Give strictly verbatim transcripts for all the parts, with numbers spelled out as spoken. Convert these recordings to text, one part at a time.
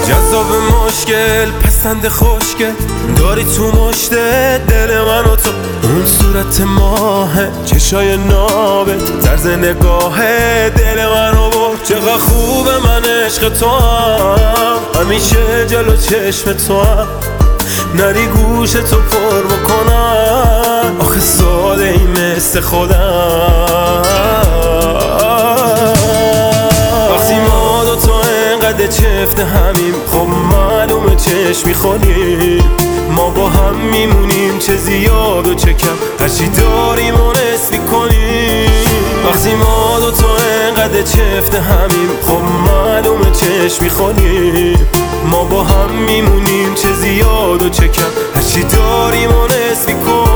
جذاب مشکل پسند خوشگل داری تو مشت دل من و تو. اون صورت ماهه چشای نابه طرز نگاه دل من و برد. چقدر خوبه من عشق تو هم همیشه جلو چشم تو هم نری گوش تو پر بکنم آخه ساده ای مثل خودم. وقتی ما دو تا انقدر چفت همیم خب معلومه چشم میخوریم. ما با هم میمونیم چه زیاد و چه کم هرچی داریم و نصف میکنیم. وقتی ما دو تا انقدر چفت همیم خب معلومه چشم میخوریم. ما با هم میمونیم چه زیاد و چه کم هرچی داریم و نصف میکنیم.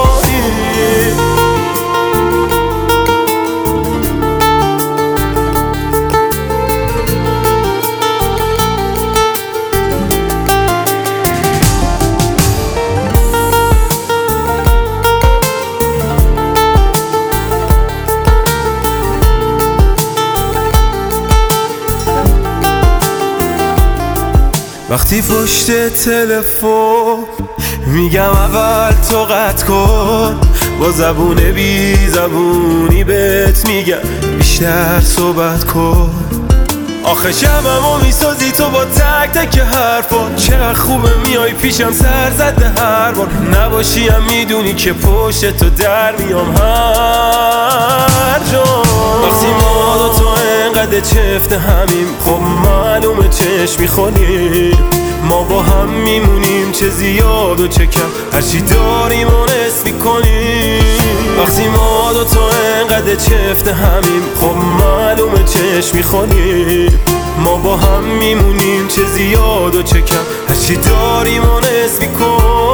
وقتی پشت تلفن میگم اول تو قطع کن با زبون بی زبونی بهت میگم بیشتر صحبت کن. آخه شبمو میسازی تو با تک تک حرفا چقدر خوبه میای پیشم سر زده هر بار نباشی هم میدونی که پشت تو در میام هر جا. وقتی ما دو تا انقدر چفت همیم خب معلومه چشم میخوریم. ما با هم میمونیم چه زیاد و چه کم هرچی داریم و نصف میکنیم. وقتی ما دو تا انقدر چفت همیم خب معلومه چشم میخوریم. ما با هم میمونیم چه زیاد و چه کم هرچی داریم و نصف میکنیم.